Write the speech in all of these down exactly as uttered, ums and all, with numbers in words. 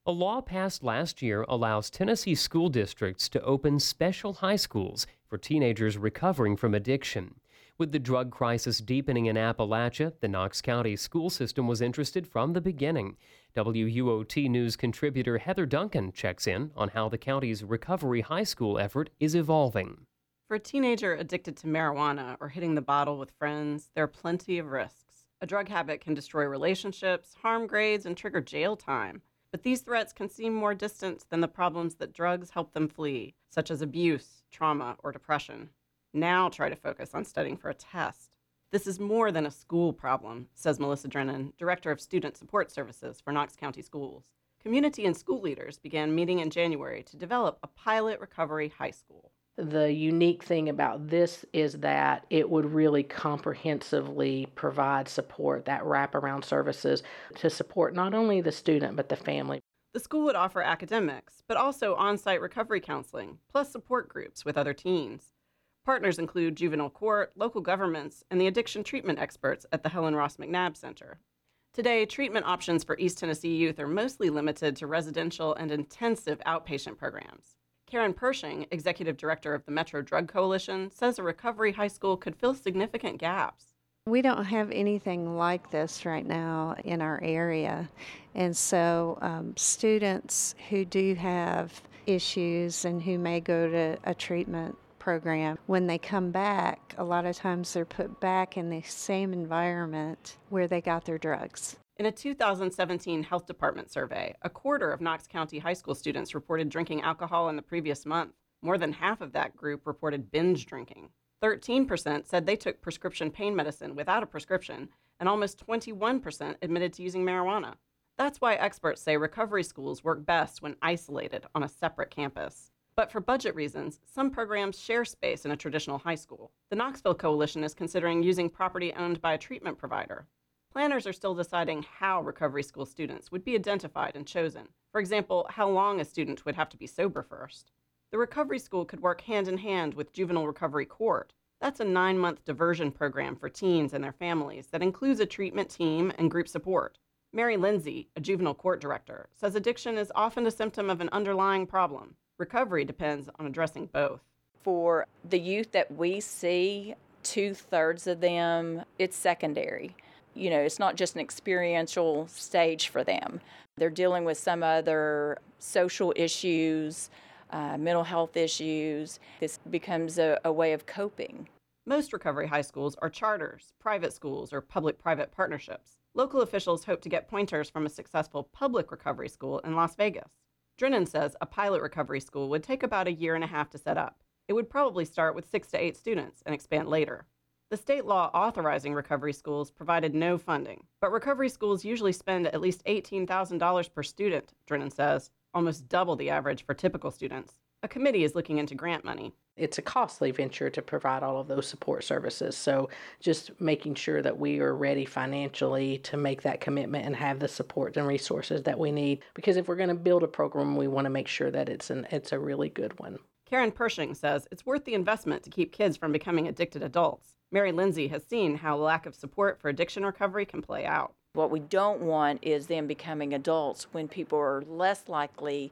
A law passed last year allows Tennessee school districts to open special high schools for teenagers recovering from addiction. With the drug crisis deepening in Appalachia, the Knox County school system was interested from the beginning. W U O T News contributor Heather Duncan checks in on how the county's recovery high school effort is evolving. For a teenager addicted to marijuana or hitting the bottle with friends, there are plenty of risks. A drug habit can destroy relationships, harm grades, and trigger jail time. But these threats can seem more distant than the problems that drugs help them flee, such as abuse, trauma, or depression. Now try to focus on studying for a test. This is more than a school problem, says Melissa Drennan, Director of Student Support Services for Knox County Schools. Community and school leaders began meeting in January to develop a pilot recovery high school. The unique thing about this is that it would really comprehensively provide support, that wraparound services to support not only the student but the family. The school would offer academics, but also on-site recovery counseling, plus support groups with other teens. Partners include juvenile court, local governments, and the addiction treatment experts at the Helen Ross McNabb Center. Today, treatment options for East Tennessee youth are mostly limited to residential and intensive outpatient programs. Karen Pershing, Executive Director of the Metro Drug Coalition, says a recovery high school could fill significant gaps. We don't have anything like this right now in our area. And so um, students who do have issues and who may go to a treatment program, when they come back, a lot of times they're put back in the same environment where they got their drugs. In a two thousand seventeen Health Department survey, a quarter of Knox County high school students reported drinking alcohol in the previous month. More than half of that group reported binge drinking. thirteen percent said they took prescription pain medicine without a prescription, and almost twenty-one percent admitted to using marijuana. That's why experts say recovery schools work best when isolated on a separate campus. But for budget reasons, some programs share space in a traditional high school. The Knoxville Coalition is considering using property owned by a treatment provider. Planners are still deciding how recovery school students would be identified and chosen. For example, how long a student would have to be sober first. The recovery school could work hand in hand with Juvenile Recovery Court. That's a nine-month diversion program for teens and their families that includes a treatment team and group support. Mary Lindsay, a juvenile court director, says addiction is often a symptom of an underlying problem. Recovery depends on addressing both. For the youth that we see, two-thirds of them, it's secondary. You know, it's not just an experiential stage for them. They're dealing with some other social issues, uh, mental health issues. This becomes a, a way of coping. Most recovery high schools are charters, private schools, or public-private partnerships. Local officials hope to get pointers from a successful public recovery school in Las Vegas. Drennan says a pilot recovery school would take about a year and a half to set up. It would probably start with six to eight students and expand later. The state law authorizing recovery schools provided no funding, but recovery schools usually spend at least eighteen thousand dollars per student, Drennan says, almost double the average for typical students. A committee is looking into grant money. It's a costly venture to provide all of those support services, so just making sure that we are ready financially to make that commitment and have the support and resources that we need, because if we're going to build a program, we want to make sure that it's an it's a really good one. Karen Pershing says it's worth the investment to keep kids from becoming addicted adults. Mary Lindsay has seen how lack of support for addiction recovery can play out. What we don't want is them becoming adults when people are less likely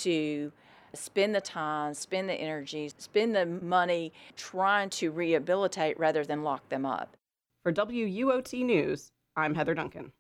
to spend the time, spend the energy, spend the money trying to rehabilitate rather than lock them up. For W U O T News, I'm Heather Duncan.